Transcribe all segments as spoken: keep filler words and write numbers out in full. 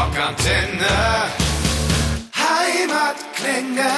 Rockantenne Heimatklänge.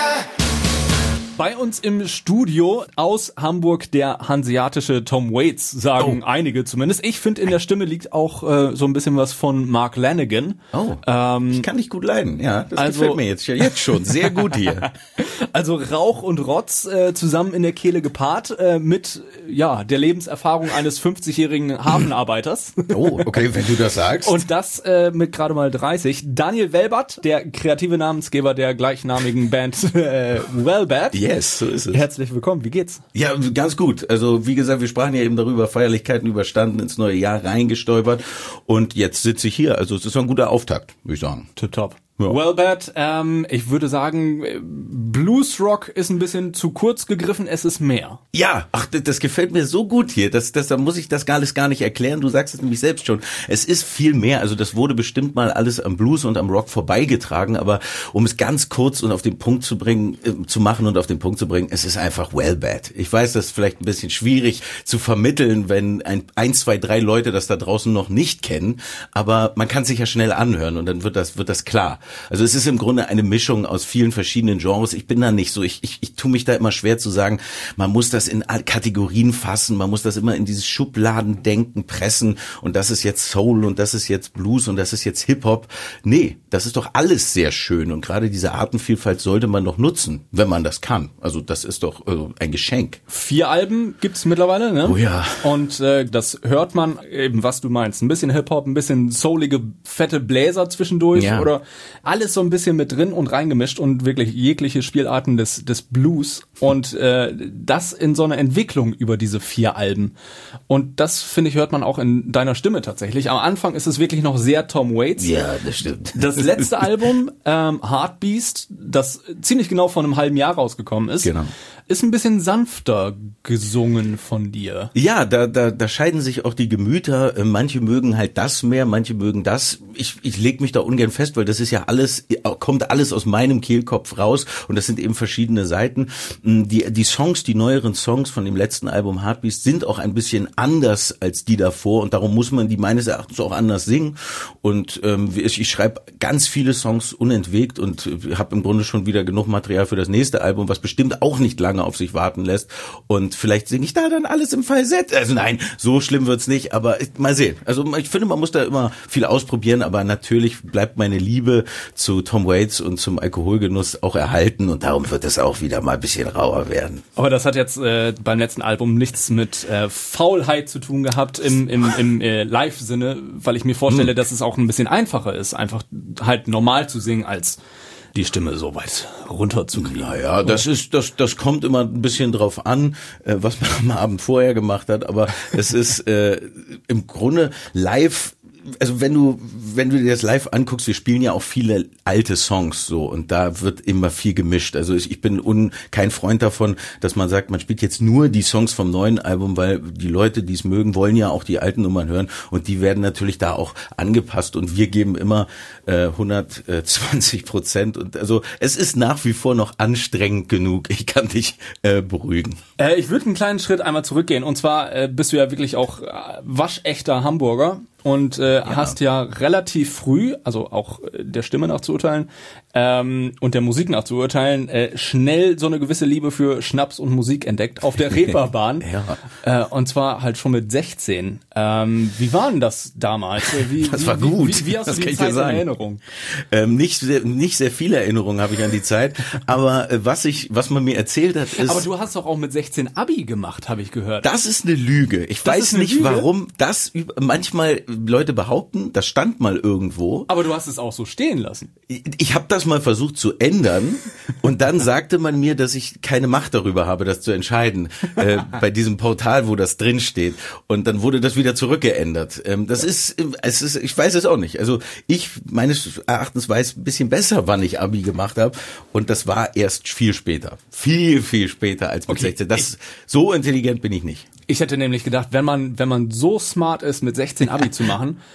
Bei uns im Studio aus Hamburg der hanseatische Tom Waits, sagen oh. einige zumindest. Ich finde, in der Stimme liegt auch äh, so ein bisschen was von Mark Lanegan. Oh, ähm, ich kann dich gut leiden. Ja, das also, gefällt mir jetzt, jetzt schon sehr gut hier. Also Rauch und Rotz äh, zusammen in der Kehle gepaart äh, mit ja der Lebenserfahrung eines fünfzigjährigen Hafenarbeiters. Oh, okay, wenn du das sagst. Und das äh, mit gerade mal dreißig. Daniel Welbert, der kreative Namensgeber der gleichnamigen Band äh, Welbert. Yes, so ist es. Herzlich willkommen, wie geht's? Ja, ganz gut. Also wie gesagt, wir sprachen ja eben darüber, Feierlichkeiten überstanden, ins neue Jahr reingestolpert und jetzt sitze ich hier. Also es ist so ein guter Auftakt, würde ich sagen. Tipptopp. Ja. Welbert, ähm, ich würde sagen, Bluesrock ist ein bisschen zu kurz gegriffen, es ist mehr. Ja, ach, das gefällt mir so gut hier, das, das, da muss ich das alles gar nicht erklären, du sagst es nämlich selbst schon. Es ist viel mehr, also das wurde bestimmt mal alles am Blues und am Rock vorbeigetragen, aber um es ganz kurz und auf den Punkt zu bringen, äh, zu machen und auf den Punkt zu bringen, es ist einfach Welbert. Ich weiß, das ist vielleicht ein bisschen schwierig zu vermitteln, wenn ein, ein, zwei, drei Leute das da draußen noch nicht kennen, aber man kann sich ja schnell anhören und dann wird das, wird das klar. Also es ist im Grunde eine Mischung aus vielen verschiedenen Genres. Ich bin da nicht so, ich, ich, ich tue mich da immer schwer zu sagen, man muss das in Kategorien fassen, man muss das immer in dieses Schubladendenken pressen und das ist jetzt Soul und das ist jetzt Blues und das ist jetzt Hip-Hop. Nee, das ist doch alles sehr schön und gerade diese Artenvielfalt sollte man doch nutzen, wenn man das kann. Also das ist doch äh, ein Geschenk. Vier Alben gibt's mittlerweile, ne? Oh ja. Und äh, das hört man eben, was du meinst. Ein bisschen Hip-Hop, ein bisschen soulige, fette Bläser zwischendurch ja. oder alles so ein bisschen mit drin und reingemischt und wirklich jegliche Spielarten des des Blues und äh, das in so einer Entwicklung über diese vier Alben. Und das, finde ich, hört man auch in deiner Stimme tatsächlich. Am Anfang ist es wirklich noch sehr Tom Waits. Ja, das stimmt. Das letzte Album, ähm, Heartbeast, das ziemlich genau vor einem halben Jahr rausgekommen ist, genau. ist ein bisschen sanfter gesungen von dir. Ja, da, da, da scheiden sich auch die Gemüter. Manche mögen halt das mehr, manche mögen das. Ich, ich leg mich da ungern fest, weil das ist ja alles, kommt alles aus meinem Kehlkopf raus und das sind eben verschiedene Seiten. Die, die Songs, die neueren Songs von dem letzten Album Heartbeast sind auch ein bisschen anders als die davor und darum muss man die meines Erachtens auch anders singen. Und ähm, ich, ich schreibe ganz viele Songs unentwegt und habe im Grunde schon wieder genug Material für das nächste Album, was bestimmt auch nicht lange auf sich warten lässt und vielleicht singe ich da dann alles im Falsett. Also nein, so schlimm wird's nicht, aber mal sehen. Also ich finde, man muss da immer viel ausprobieren, aber natürlich bleibt meine Liebe zu Tom Waits und zum Alkoholgenuss auch erhalten und darum wird es auch wieder mal ein bisschen rauer werden. Aber das hat jetzt äh, beim letzten Album nichts mit äh, Faulheit zu tun gehabt im, im, im äh, Live-Sinne, weil ich mir vorstelle, hm. dass es auch ein bisschen einfacher ist, einfach halt normal zu singen als die Stimme so weit runterzukriegen. Naja, das ist, das, das kommt immer ein bisschen drauf an, äh, was man am Abend vorher gemacht hat, aber es ist äh, im Grunde live. Also wenn du wenn du dir das live anguckst, wir spielen ja auch viele alte Songs so und da wird immer viel gemischt. Also ich, ich bin un, kein Freund davon, dass man sagt, man spielt jetzt nur die Songs vom neuen Album, weil die Leute, die es mögen, wollen ja auch die alten Nummern hören und die werden natürlich da auch angepasst und wir geben immer äh, hundertzwanzig Prozent und also es ist nach wie vor noch anstrengend genug. Ich kann dich äh, beruhigen. Äh, ich würde einen kleinen Schritt einmal zurückgehen und zwar äh, bist du ja wirklich auch äh, waschechter Hamburger. Und äh, ja. hast ja relativ früh, also auch äh, der Stimme nach zu urteilen ähm, und der Musik nach zu urteilen, äh, schnell so eine gewisse Liebe für Schnaps und Musik entdeckt auf der Reeperbahn. ja. äh, und zwar halt schon mit sechzehn. Ähm, wie war denn das damals? Wie, das wie, war gut. Wie, wie, wie hast das du die Zeit in Erinnerung? Ähm, nicht, sehr, nicht sehr viele Erinnerungen habe ich an die Zeit, aber äh, was ich, was man mir erzählt hat, ist... Aber du hast doch auch mit sechzehn Abi gemacht, habe ich gehört. Das ist eine Lüge. Ich das weiß nicht, Lüge? warum das manchmal Leute behaupten, das stand mal irgendwo. Aber du hast es auch so stehen lassen. Ich, ich habe das mal versucht zu ändern und dann sagte man mir, dass ich keine Macht darüber habe, das zu entscheiden, äh, bei diesem Portal, wo das drin steht. Und dann wurde das wieder zurückgeändert. Ähm, das ist, es ist, ich weiß es auch nicht. Also ich meines Erachtens weiß ein bisschen besser, wann ich Abi gemacht habe und das war erst viel später. Viel, viel später als mit okay. sechzehn. Das, so intelligent bin ich nicht. Ich hätte nämlich gedacht, wenn man wenn man so smart ist, mit sechzehn Abi zu machen,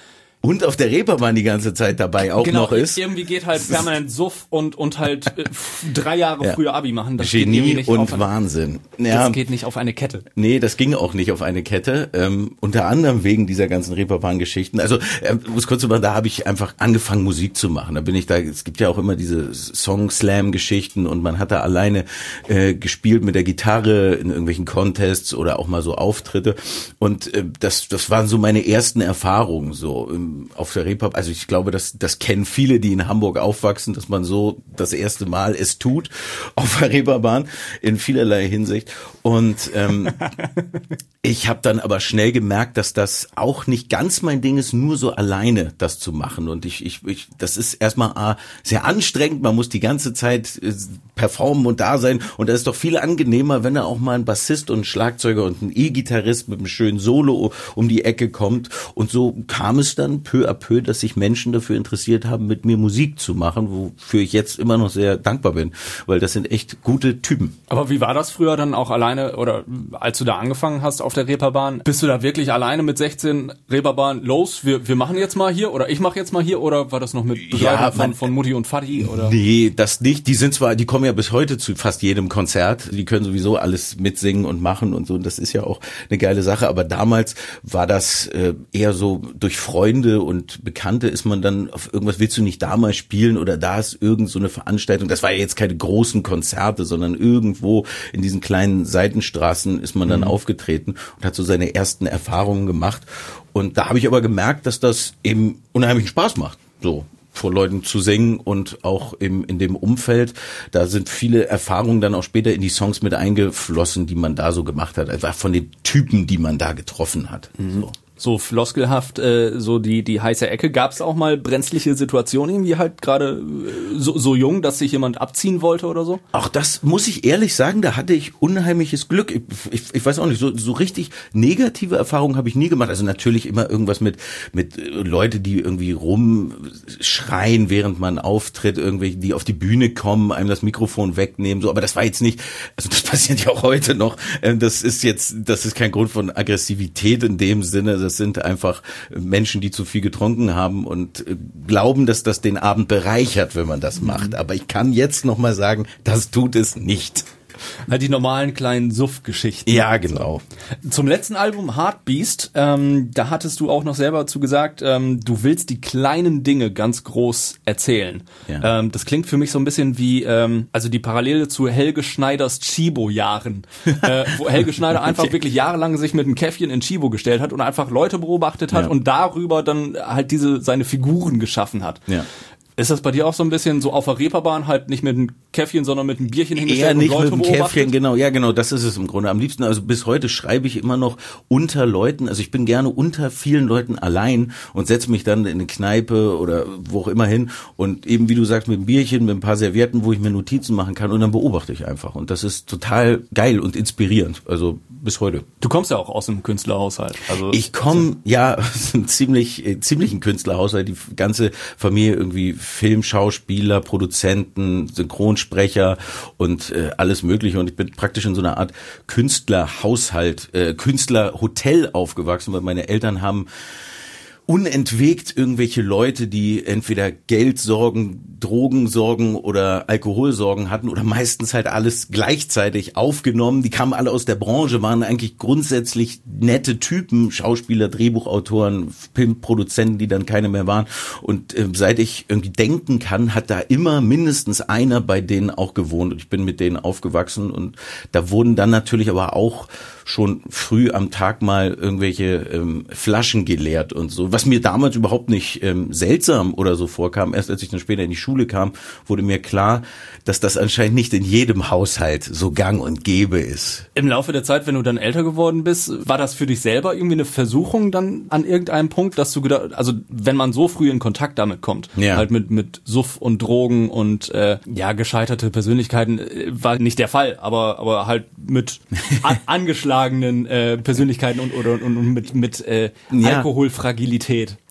und auf der Reeperbahn die ganze Zeit dabei auch genau, noch ist. Irgendwie geht halt permanent Suff und und halt äh, drei Jahre ja. früher Abi machen. Das Genie geht nicht und auf eine, Wahnsinn. Ja. Das geht nicht auf eine Kette. Nee, das ging auch nicht auf eine Kette. Ähm, unter anderem wegen dieser ganzen Reeperbahn-Geschichten. Also, äh, muss kurz sagen, da habe ich einfach angefangen, Musik zu machen. Da bin ich da, es gibt ja auch immer diese Song-Slam-Geschichten und man hat da alleine äh, gespielt mit der Gitarre in irgendwelchen Contests oder auch mal so Auftritte. Und äh, das, das waren so meine ersten Erfahrungen so ähm, auf der Reeperbahn. Also ich glaube, das, das kennen viele, die in Hamburg aufwachsen, dass man so das erste Mal es tut auf der Reeperbahn in vielerlei Hinsicht. Und ähm, ich habe dann aber schnell gemerkt, dass das auch nicht ganz mein Ding ist, nur so alleine das zu machen. Und ich, ich, ich das ist erstmal ah, sehr anstrengend. Man muss die ganze Zeit äh, performen und da sein. Und das ist doch viel angenehmer, wenn da auch mal ein Bassist und ein Schlagzeuger und ein E-Gitarrist mit einem schönen Solo um die Ecke kommt. Und so kam es dann peu à peu, dass sich Menschen dafür interessiert haben, mit mir Musik zu machen, wofür ich jetzt immer noch sehr dankbar bin, weil das sind echt gute Typen. Aber wie war das früher dann auch alleine, oder als du da angefangen hast auf der Reeperbahn? Bist du da wirklich alleine mit sechzehn Reeperbahn los? Wir, wir machen jetzt mal hier oder ich mache jetzt mal hier, oder war das noch mit Begleitung ja, von, von Mutti und Vati? Oder? Nee, das nicht. Die sind zwar, die kommen ja bis heute zu fast jedem Konzert. Die können sowieso alles mitsingen und machen und so. Und das ist ja auch eine geile Sache. Aber damals war das äh, eher so, durch Freunde und Bekannte ist man dann auf irgendwas, willst du nicht da mal spielen oder da ist irgend so eine Veranstaltung. Das war ja jetzt keine großen Konzerte, sondern irgendwo in diesen kleinen Seitenstraßen ist man dann mhm. aufgetreten und hat so seine ersten Erfahrungen gemacht. Und da habe ich aber gemerkt, dass das eben unheimlichen Spaß macht, so vor Leuten zu singen und auch im, in dem Umfeld. Da sind viele Erfahrungen dann auch später in die Songs mit eingeflossen, die man da so gemacht hat. Also von den Typen, die man da getroffen hat. Mhm. So. So floskelhaft, äh, so die die heiße Ecke. Gab es auch mal brenzliche Situationen, irgendwie halt gerade äh, so, so jung, dass sich jemand abziehen wollte oder so? Auch das muss ich ehrlich sagen, da hatte ich unheimliches Glück. Ich, ich, ich weiß auch nicht, so, so richtig negative Erfahrungen habe ich nie gemacht. Also natürlich immer irgendwas mit mit Leute, die irgendwie rumschreien, während man auftritt, irgendwelche, die auf die Bühne kommen, einem das Mikrofon wegnehmen, so. Aber das war jetzt nicht, also das passiert ja auch heute noch. Das ist jetzt, das ist kein Grund von Aggressivität in dem Sinne. Das sind einfach Menschen, die zu viel getrunken haben und glauben, dass das den Abend bereichert, wenn man das macht. Aber ich kann jetzt noch mal sagen, das tut es nicht. Halt die normalen kleinen Suff-Geschichten. Ja, genau. Zum letzten Album Heartbeast, ähm, da hattest du auch noch selber zu gesagt, ähm, du willst die kleinen Dinge ganz groß erzählen. Ja. Ähm, das klingt für mich so ein bisschen wie, ähm, also die Parallele zu Helge Schneiders Chibo-Jahren, äh, wo Helge Schneider einfach wirklich jahrelang sich mit einem Käffchen in Chibo gestellt hat und einfach Leute beobachtet hat ja. und darüber dann halt diese seine Figuren geschaffen hat. Ja. Ist das bei dir auch so ein bisschen so auf der Reeperbahn, halt nicht mit einem Käffchen, sondern mit einem Bierchen hingestellt Eher nicht und Leute mit einem beobachtet? Käffchen, genau, ja genau, das ist es im Grunde. Am liebsten, also bis heute schreibe ich immer noch unter Leuten, also ich bin gerne unter vielen Leuten allein und setze mich dann in eine Kneipe oder wo auch immer hin und eben, wie du sagst, mit einem Bierchen, mit ein paar Servietten, wo ich mir Notizen machen kann und dann beobachte ich einfach und das ist total geil und inspirierend, also bis heute. Du kommst ja auch aus einem Künstlerhaushalt. Also ich komme, ja, aus einem ziemlich, äh, ziemlichen Künstlerhaushalt, die ganze Familie irgendwie Filmschauspieler, Produzenten, Synchronsprecher und äh, alles Mögliche. Und ich bin praktisch in so einer Art Künstlerhaushalt, äh, Künstlerhotel aufgewachsen, weil meine Eltern haben unentwegt irgendwelche Leute, die entweder Geldsorgen, Drogensorgen oder Alkoholsorgen hatten oder meistens halt alles gleichzeitig aufgenommen. Die kamen alle aus der Branche, waren eigentlich grundsätzlich nette Typen, Schauspieler, Drehbuchautoren, Filmproduzenten, die dann keine mehr waren. Und äh, seit ich irgendwie denken kann, hat da immer mindestens einer bei denen auch gewohnt. Und ich bin mit denen aufgewachsen und da wurden dann natürlich aber auch schon früh am Tag mal irgendwelche ähm, Flaschen geleert und so, was mir damals überhaupt nicht ähm, seltsam oder so vorkam. Erst als ich dann später in die Schule kam, wurde mir klar, dass das anscheinend nicht in jedem Haushalt so gang und gäbe ist. Im Laufe der Zeit, wenn du dann älter geworden bist, war das für dich selber irgendwie eine Versuchung dann an irgendeinem Punkt, dass du gedacht, also wenn man so früh in Kontakt damit kommt, ja. halt mit mit Suff und Drogen und äh, ja gescheiterte Persönlichkeiten, äh, war nicht der Fall, aber aber halt mit an, angeschlagenen äh, Persönlichkeiten und oder und, und mit mit äh, ja. Alkoholfragilität.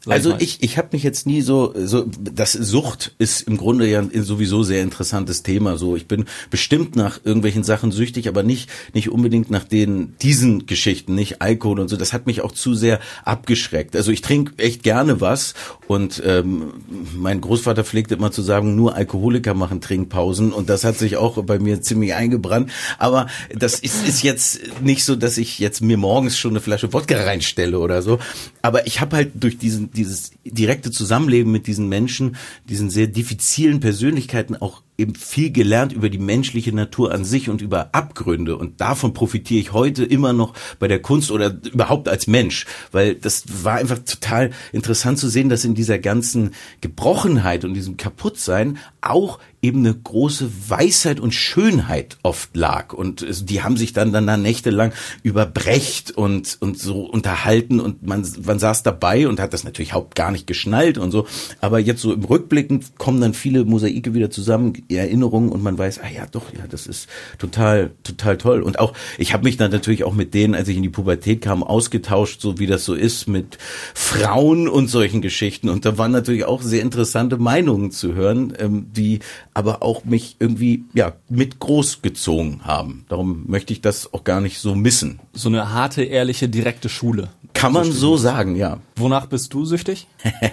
Also ich ich habe mich jetzt nie so so das Sucht ist im Grunde ja sowieso sehr interessantes Thema. So ich bin bestimmt nach irgendwelchen Sachen süchtig, aber nicht nicht unbedingt nach den diesen Geschichten, nicht Alkohol und so. Das hat mich auch zu sehr abgeschreckt. Also ich trinke echt gerne was und ähm, mein Großvater pflegte immer zu sagen, nur Alkoholiker machen Trinkpausen und das hat sich auch bei mir ziemlich eingebrannt. Aber das ist, ist jetzt nicht so, dass ich jetzt mir morgens schon eine Flasche Wodka reinstelle oder so. Aber ich habe halt durch diesen dieses direkte Zusammenleben mit diesen Menschen, diesen sehr diffizilen Persönlichkeiten auch eben viel gelernt über die menschliche Natur an sich und über Abgründe und davon profitiere ich heute immer noch bei der Kunst oder überhaupt als Mensch, weil das war einfach total interessant zu sehen, dass in dieser ganzen Gebrochenheit und diesem Kaputtsein auch eben eine große Weisheit und Schönheit oft lag und die haben sich dann dann nächtelang über Brecht und und so unterhalten und man man saß dabei und hat das natürlich überhaupt gar nicht geschnallt und so, aber jetzt so im Rückblicken kommen dann viele Mosaike wieder zusammen, Erinnerungen und man weiß, ah ja doch, ja, das ist total total toll und auch ich habe mich dann natürlich auch mit denen, als ich in die Pubertät kam, ausgetauscht, so wie das so ist mit Frauen und solchen Geschichten und da waren natürlich auch sehr interessante Meinungen zu hören, ähm, die aber auch mich irgendwie ja mit großgezogen haben. Darum möchte ich das auch gar nicht so missen. So eine harte, ehrliche, direkte Schule. Kann man so sagen, ja. Wonach bist du süchtig?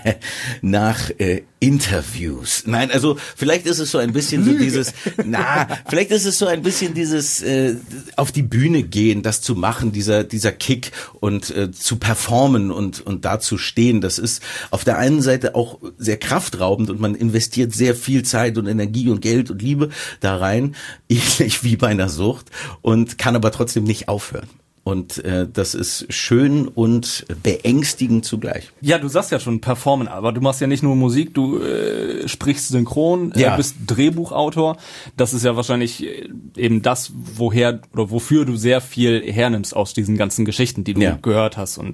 Nach äh, Interviews. Nein, also vielleicht ist es so ein bisschen so dieses, na, vielleicht ist es so ein bisschen dieses äh, auf die Bühne gehen, das zu machen, dieser dieser Kick und äh, zu performen und und da zu stehen. Das ist auf der einen Seite auch sehr kraftraubend und man investiert sehr viel Zeit und Energie und Geld und Liebe da rein, ähnlich wie bei einer Sucht und kann aber trotzdem nicht aufhören. Und äh, das ist schön und beängstigend zugleich. Ja, du sagst ja schon performen, aber du machst ja nicht nur Musik, du äh, sprichst synchron, ja. äh, bist Drehbuchautor. Das ist ja wahrscheinlich eben das, woher oder wofür du sehr viel hernimmst aus diesen ganzen Geschichten, die du ja. gehört hast. Und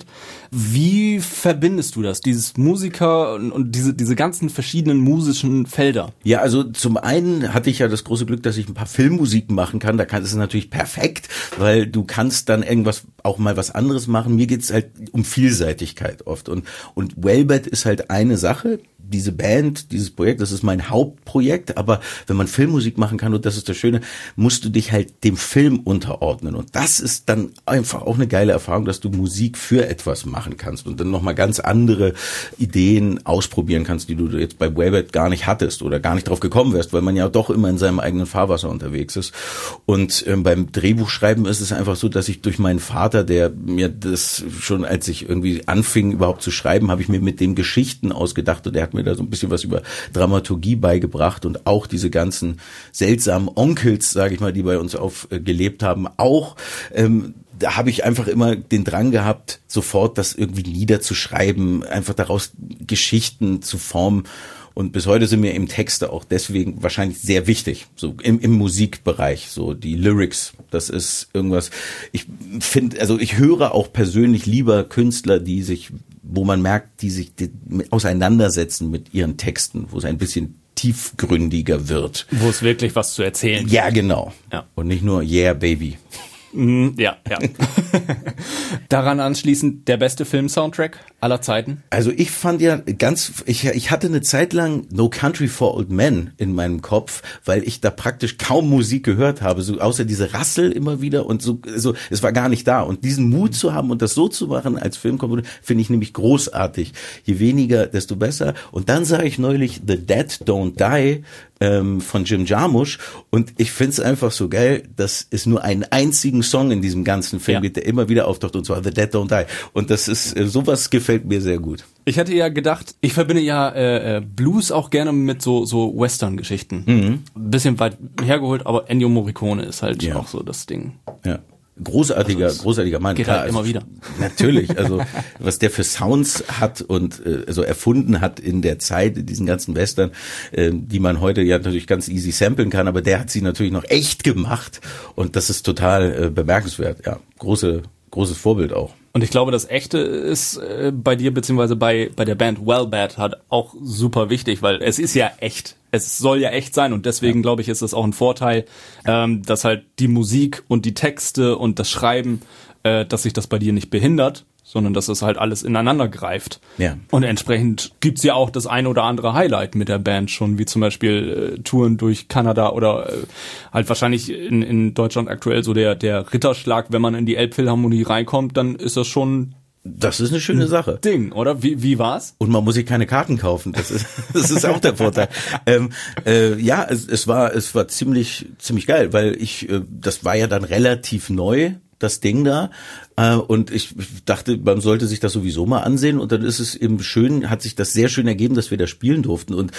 wie verbindest du das, dieses Musiker und, und diese diese ganzen verschiedenen musischen Felder? Ja, also zum einen hatte ich ja das große Glück, dass ich ein paar Filmmusiken machen kann. Da kann es natürlich perfekt, weil du kannst dann irgendwas auch mal was anderes machen. Mir geht's halt um Vielseitigkeit oft und und Wellbad ist halt eine Sache. Diese Band, dieses Projekt, das ist mein Hauptprojekt, aber wenn man Filmmusik machen kann, und das ist das Schöne, musst du dich halt dem Film unterordnen und das ist dann einfach auch eine geile Erfahrung, dass du Musik für etwas machen kannst und dann nochmal ganz andere Ideen ausprobieren kannst, die du jetzt bei Wellbad gar nicht hattest oder gar nicht drauf gekommen wärst, weil man ja doch immer in seinem eigenen Fahrwasser unterwegs ist und ähm, beim Drehbuchschreiben ist es einfach so, dass ich durch meinen Vater, der mir das schon, als ich irgendwie anfing überhaupt zu schreiben, habe ich mir mit dem Geschichten ausgedacht und der hat mir da so ein bisschen was über Dramaturgie beigebracht und auch diese ganzen seltsamen Onkels, sage ich mal, die bei uns aufgelebt haben, auch ähm, da habe ich einfach immer den Drang gehabt, sofort das irgendwie niederzuschreiben, einfach daraus Geschichten zu formen. Und bis heute sind mir eben Texte auch deswegen wahrscheinlich sehr wichtig, so im, im Musikbereich, so die Lyrics, das ist irgendwas, ich finde, also ich höre auch persönlich lieber Künstler, die sich, wo man merkt, die sich die, auseinandersetzen mit ihren Texten, wo es ein bisschen tiefgründiger wird. Wo es wirklich was zu erzählen gibt. Ja, genau. Ja. Und nicht nur Yeah, Baby. Ja, ja. Daran anschließend der beste Film-Soundtrack aller Zeiten? Also ich fand ja ganz, ich, ich hatte eine Zeit lang No Country for Old Men in meinem Kopf, weil ich da praktisch kaum Musik gehört habe, so außer diese Rassel immer wieder und so, so es war gar nicht da. Und diesen Mut zu haben und das so zu machen als Filmkomponist, finde ich nämlich großartig. Je weniger, desto besser. Und dann sah ich neulich The Dead Don't Die ähm, von Jim Jarmusch und ich finde es einfach so geil, dass es nur einen einzigen Song in diesem ganzen Film ja. gibt, der immer wieder auftaucht, und zwar The Dead Don't Die. Und das ist, äh, sowas gefällt mir sehr gut. Ich hatte ja gedacht, ich verbinde ja äh, Blues auch gerne mit so so Western-Geschichten. Mhm. Ein bisschen weit hergeholt, aber Ennio Morricone ist halt ja. auch so das Ding. Ja. Großartiger, also großartiger Mann. Geht Klar, halt immer also, wieder. Natürlich, also was der für Sounds hat und äh, also erfunden hat in der Zeit, in diesen ganzen Western, äh, die man heute ja natürlich ganz easy samplen kann, aber der hat sie natürlich noch echt gemacht und das ist total äh, bemerkenswert. Ja, große, großes Vorbild auch. Und ich glaube, das Echte ist äh, bei dir beziehungsweise bei bei der Band Wellbad halt auch super wichtig, weil es ist ja echt. Es soll ja echt sein und deswegen ja. glaube ich, ist das auch ein Vorteil, ähm, dass halt die Musik und die Texte und das Schreiben, äh, dass sich das bei dir nicht behindert, sondern dass das halt alles ineinander greift. Ja. Und entsprechend gibt's ja auch das eine oder andere Highlight mit der Band schon, wie zum Beispiel äh, Touren durch Kanada oder äh, halt wahrscheinlich in, in Deutschland aktuell so der, der Ritterschlag, wenn man in die Elbphilharmonie reinkommt, dann ist das schon Das ist eine schöne ein Sache. Ding, oder? Wie, wie war's? Und man muss sich keine Karten kaufen. Das ist, das ist auch der Vorteil. ähm, äh, ja, es, es war, es war ziemlich, ziemlich geil, weil ich, äh, das war ja dann relativ neu, das Ding da. Und ich dachte, man sollte sich das sowieso mal ansehen. Und dann ist es eben schön, hat sich das sehr schön ergeben, dass wir da spielen durften. Und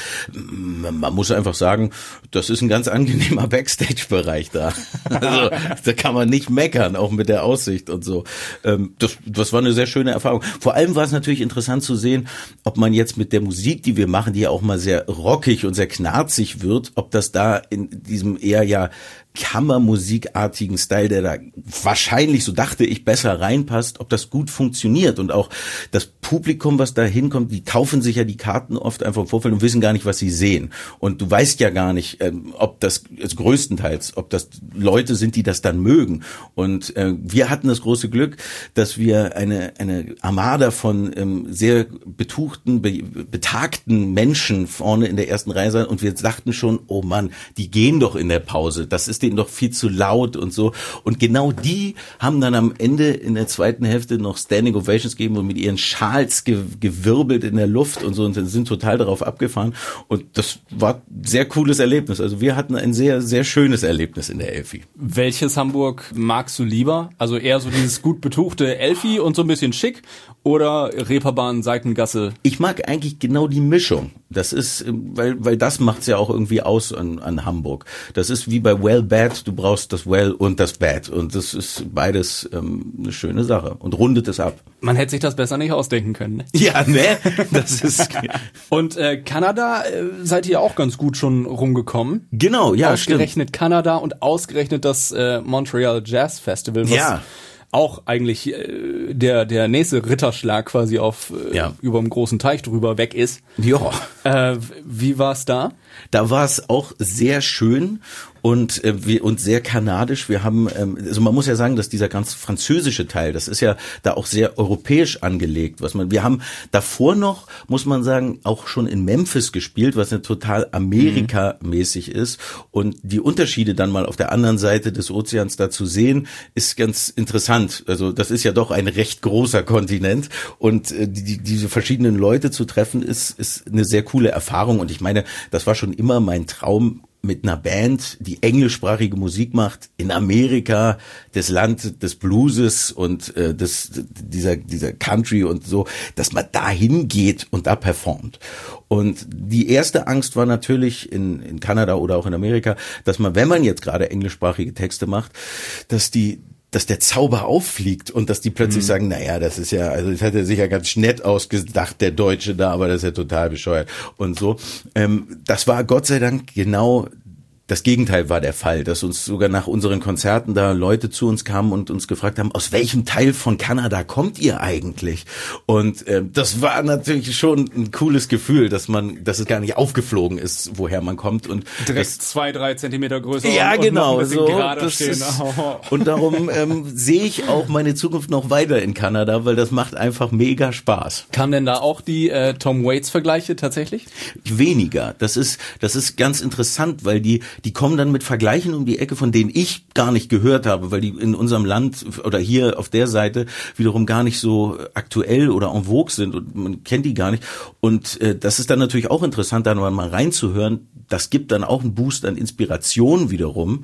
man muss einfach sagen, das ist ein ganz angenehmer Backstage-Bereich da. Also da kann man nicht meckern, auch mit der Aussicht und so. Das, das war eine sehr schöne Erfahrung. Vor allem war es natürlich interessant zu sehen, ob man jetzt mit der Musik, die wir machen, die ja auch mal sehr rockig und sehr knarzig wird, ob das da in diesem eher ja Kammermusikartigen Style, der da wahrscheinlich, so dachte ich, besser reinpasst, ob das gut funktioniert. Und auch das Publikum, was da hinkommt, die kaufen sich ja die Karten oft einfach im Vorfeld und wissen gar nicht, was sie sehen. Und du weißt ja gar nicht, ähm, ob das, also größtenteils, ob das Leute sind, die das dann mögen. Und äh, wir hatten das große Glück, dass wir eine eine Armada von ähm, sehr betuchten, be, betagten Menschen vorne in der ersten Reihe sahen. Und wir dachten schon, oh Mann, die gehen doch in der Pause. Das ist denen doch viel zu laut und so. Und genau die haben dann am Ende in der zweiten Hälfte noch Standing Ovations gegeben und mit ihren Schals ge- gewirbelt in der Luft und so und sind total darauf abgefahren. Und das war ein sehr cooles Erlebnis. Also wir hatten ein sehr, sehr schönes Erlebnis in der Elfi. Welches Hamburg magst du lieber? Also eher so dieses gut betuchte Elfi und so ein bisschen schick oder Reeperbahn, Seitengasse? Ich mag eigentlich genau die Mischung. Das ist, weil, weil das macht's ja auch irgendwie aus an, an Hamburg. Das ist wie bei Well Bad. Du brauchst das Well und das Bad. Und das ist beides ähm, eine schöne Sache und rundet es ab. Man hätte sich das besser nicht ausdenken können. Ne? Ja, ne? Das ist. Und äh, Kanada äh, seid ihr auch ganz gut schon rumgekommen. Genau, ja, ausgerechnet stimmt. Kanada und ausgerechnet das äh, Montreal Jazz Festival, was ja. auch eigentlich äh, der der nächste Ritterschlag quasi auf äh, ja. über dem großen Teich drüber weg ist. Ja. Äh, wie war's da? Da war es auch sehr schön und äh, wir, und sehr kanadisch. Wir haben, ähm, also man muss ja sagen, dass dieser ganz französische Teil, das ist ja da auch sehr europäisch angelegt. Was man, wir haben davor noch, muss man sagen, auch schon in Memphis gespielt, was ja total Amerika-mäßig ist. Und die Unterschiede dann mal auf der anderen Seite des Ozeans da zu sehen, ist ganz interessant. Also das ist ja doch ein recht großer Kontinent und äh, die, diese verschiedenen Leute zu treffen, ist, ist eine sehr coole Erfahrung. Und ich meine, das war schon immer mein Traum, mit einer Band, die englischsprachige Musik macht, in Amerika, das Land des Blueses und äh, des, dieser, dieser Country und so, dass man da hingeht und da performt. Und die erste Angst war natürlich in, in Kanada oder auch in Amerika, dass man, wenn man jetzt gerade englischsprachige Texte macht, dass die dass der Zauber auffliegt und dass die plötzlich mhm. sagen, naja, das ist ja, also das hat er sich ja ganz nett ausgedacht, der Deutsche da, aber das ist ja total bescheuert und so. Ähm, das war Gott sei Dank genau das Gegenteil war der Fall, dass uns sogar nach unseren Konzerten da Leute zu uns kamen und uns gefragt haben, aus welchem Teil von Kanada kommt ihr eigentlich? Und äh, das war natürlich schon ein cooles Gefühl, dass man, dass es gar nicht aufgeflogen ist, woher man kommt und direkt das, zwei, drei Zentimeter größer. Ja, und genau. Noch ein so, das stehen. Ist, und darum ähm, sehe ich auch meine Zukunft noch weiter in Kanada, weil das macht einfach mega Spaß. Kam denn da auch die äh, Tom Waits-Vergleiche tatsächlich? Weniger. Das ist, das ist ganz interessant, weil die die kommen dann mit Vergleichen um die Ecke, von denen ich gar nicht gehört habe, weil die in unserem Land oder hier auf der Seite wiederum gar nicht so aktuell oder en vogue sind und man kennt die gar nicht. Und äh, das ist dann natürlich auch interessant, da mal reinzuhören. Das gibt dann auch einen Boost an Inspiration wiederum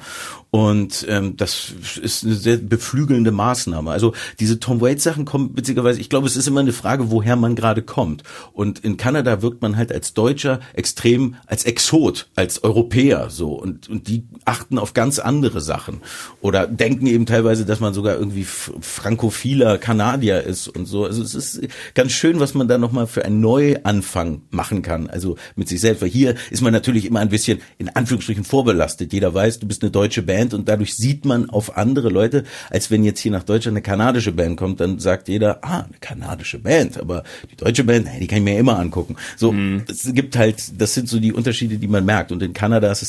und ähm, das ist eine sehr beflügelnde Maßnahme. Also diese Tom Waits Sachen kommen witzigerweise, ich glaube, es ist immer eine Frage, woher man gerade kommt. Und in Kanada wirkt man halt als Deutscher extrem als Exot, als Europäer so und und die achten auf ganz andere Sachen oder denken eben teilweise, dass man sogar irgendwie frankophiler Kanadier ist und so. Also es ist ganz schön, was man da nochmal für einen Neuanfang machen kann, also mit sich selbst. Weil hier ist man natürlich immer ein bisschen in Anführungsstrichen vorbelastet. Jeder weiß, du bist eine deutsche Band und dadurch sieht man auf andere Leute, als wenn jetzt hier nach Deutschland eine kanadische Band kommt, dann sagt jeder, ah, eine kanadische Band, aber die deutsche Band, nee, die kann ich mir immer angucken. So, mhm. Es gibt halt, das sind so die Unterschiede, die man merkt und in Kanada ist es genau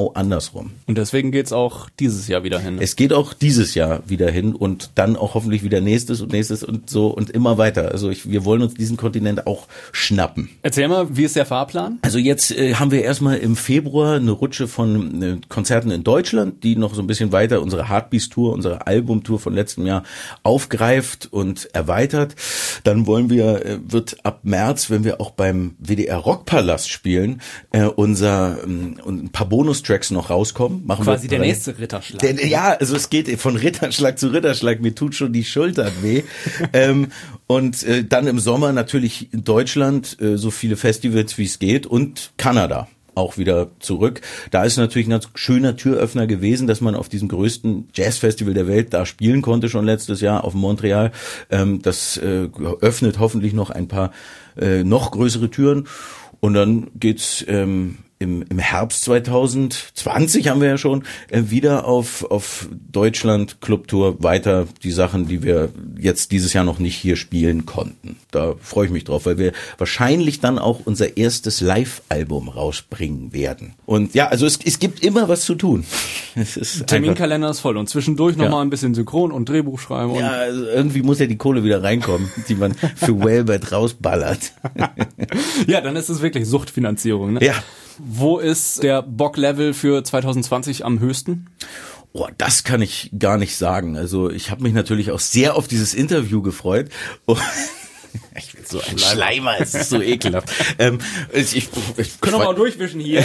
genau andersrum. Und deswegen geht's auch dieses Jahr wieder hin. Es geht auch dieses Jahr wieder hin und dann auch hoffentlich wieder nächstes und nächstes und so und immer weiter. Also ich, wir wollen uns diesen Kontinent auch schnappen. Erzähl mal, wie ist der Fahrplan? Also jetzt äh, haben wir erstmal im Februar eine Rutsche von äh, Konzerten in Deutschland, die noch so ein bisschen weiter unsere Heartbeats-Tour, unsere Albumtour von letztem Jahr aufgreift und erweitert. Dann wollen wir, äh, wird ab März, wenn wir auch beim W D R Rockpalast spielen, äh, unser ähm, ein paar Bonustracks noch rauskommen. Machen Quasi wir der drei. nächste Ritterschlag. Der, ja, also es geht von Ritterschlag zu Ritterschlag. Mir tut schon die Schultern weh. ähm, und äh, dann im Sommer natürlich in Deutschland äh, so viele Festivals wie es geht und Kanada auch wieder zurück. Da ist natürlich ein ganz schöner Türöffner gewesen, dass man auf diesem größten Jazzfestival der Welt da spielen konnte schon letztes Jahr auf Montreal. Ähm, das äh, öffnet hoffentlich noch ein paar äh, noch größere Türen. Und dann geht's ähm, im, im Herbst zwanzig zwanzig haben wir ja schon äh, wieder auf auf Deutschland Clubtour weiter die Sachen, die wir jetzt dieses Jahr noch nicht hier spielen konnten. Da freue ich mich drauf, weil wir wahrscheinlich dann auch unser erstes Live-Album rausbringen werden. Und ja, also es, es gibt immer was zu tun. Es ist Terminkalender ist voll und zwischendurch nochmal Ja. ein bisschen Synchron und Drehbuch schreiben. Und ja, also irgendwie muss ja die Kohle wieder reinkommen, die man für Whalebird rausballert. ja, dann ist es wirklich Suchtfinanzierung. Ne? Ja. Wo ist der Bock-Level für zwanzig zwanzig am höchsten? Oh, das kann ich gar nicht sagen. Also ich habe mich natürlich auch sehr auf dieses Interview gefreut. Und ich bin so ein Schleimer, es ist so ekelhaft. ähm, ich, ich, ich, Können wir mal durchwischen hier.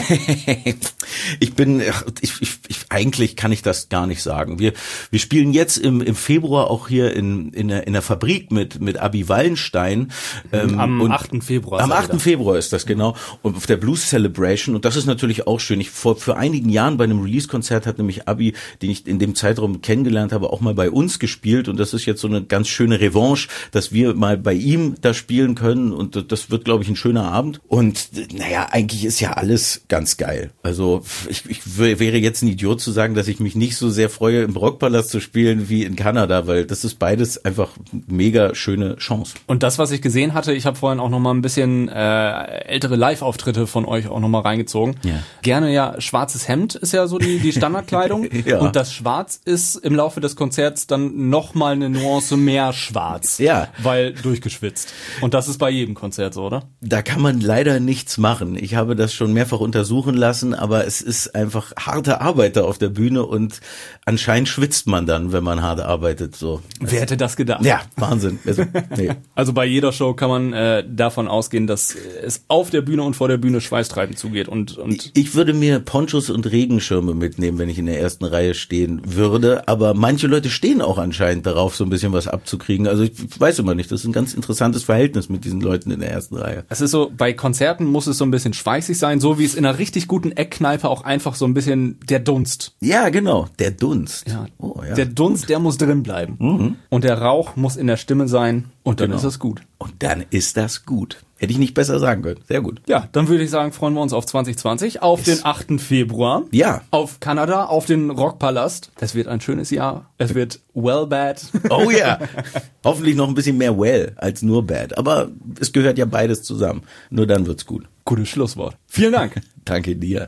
ich bin, ich, ich, ich, eigentlich kann ich das gar nicht sagen. Wir, wir spielen jetzt im, im Februar auch hier in, in der, in der Fabrik mit, mit Abi Wallenstein. Ähm, am und achten Februar. Am achten Februar ist das, genau. Und auf der Blues Celebration. Und das ist natürlich auch schön. Ich, vor, für einigen Jahren bei einem Release-Konzert hat nämlich Abi, den ich in dem Zeitraum kennengelernt habe, auch mal bei uns gespielt. Und das ist jetzt so eine ganz schöne Revanche, dass wir mal bei ihm da spielen können und das wird, glaube ich, ein schöner Abend. Und naja, eigentlich ist ja alles ganz geil. Also ich, ich wäre jetzt ein Idiot zu sagen, dass ich mich nicht so sehr freue, im Rockpalast zu spielen wie in Kanada, weil das ist beides einfach mega schöne Chance. Und das, was ich gesehen hatte, ich habe vorhin auch noch mal ein bisschen äh, ältere Live-Auftritte von euch auch noch mal reingezogen. Ja. Gerne ja, schwarzes Hemd ist ja so die, die Standardkleidung. Ja. Und das Schwarz ist im Laufe des Konzerts dann noch mal eine Nuance mehr schwarz. Ja. Weil durchgeschwitzt. Und das ist bei jedem Konzert so, oder? Da kann man leider nichts machen. Ich habe das schon mehrfach untersuchen lassen, aber es ist einfach harte Arbeit da auf der Bühne und anscheinend schwitzt man dann, wenn man hart arbeitet. So. Wer hätte das gedacht? Ja, Wahnsinn. Also, nee. Also bei jeder Show kann man äh, davon ausgehen, dass es auf der Bühne und vor der Bühne schweißtreibend zugeht. Und, und Ich würde mir Ponchos und Regenschirme mitnehmen, wenn ich in der ersten Reihe stehen würde, aber manche Leute stehen auch anscheinend darauf, so ein bisschen was abzukriegen. Also ich weiß immer nicht, das ist ein ganz interessantes Verhältnis mit diesen Leuten in der ersten Reihe. Es ist so, bei Konzerten muss es so ein bisschen schweißig sein, so wie es in einer richtig guten Eckkneipe auch einfach so ein bisschen der Dunst. Ja, genau, der Dunst. Ja. Oh, ja. Der Dunst, der muss drin bleiben. Mhm. Und der Rauch muss in der Stimme sein und dann Genau. ist es gut. Und dann ist das gut. Hätte ich nicht besser sagen können. Sehr gut. Ja, dann würde ich sagen, freuen wir uns auf zwanzig zwanzig, auf Yes. den achten Februar. Ja. Auf Kanada, auf den Rockpalast. Es wird ein schönes Jahr. Es wird well bad. Oh ja. Hoffentlich noch ein bisschen mehr well als nur bad. Aber es gehört ja beides zusammen. Nur dann wird's gut. Gutes Schlusswort. Vielen Dank. Danke dir.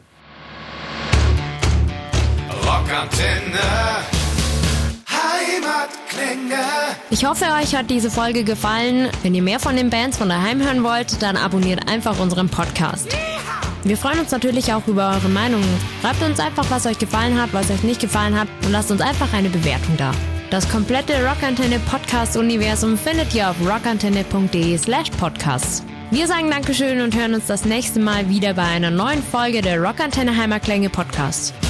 Rockantenne. Heimatklänge. Ich hoffe, euch hat diese Folge gefallen. Wenn ihr mehr von den Bands von daheim hören wollt, dann abonniert einfach unseren Podcast. Wir freuen uns natürlich auch über eure Meinungen. Schreibt uns einfach, was euch gefallen hat, was euch nicht gefallen hat und lasst uns einfach eine Bewertung da. Das komplette Rockantenne Podcast-Universum findet ihr auf rockantenne.de slash podcasts. Wir sagen Dankeschön und hören uns das nächste Mal wieder bei einer neuen Folge der Rockantenne Heimatklänge Podcast.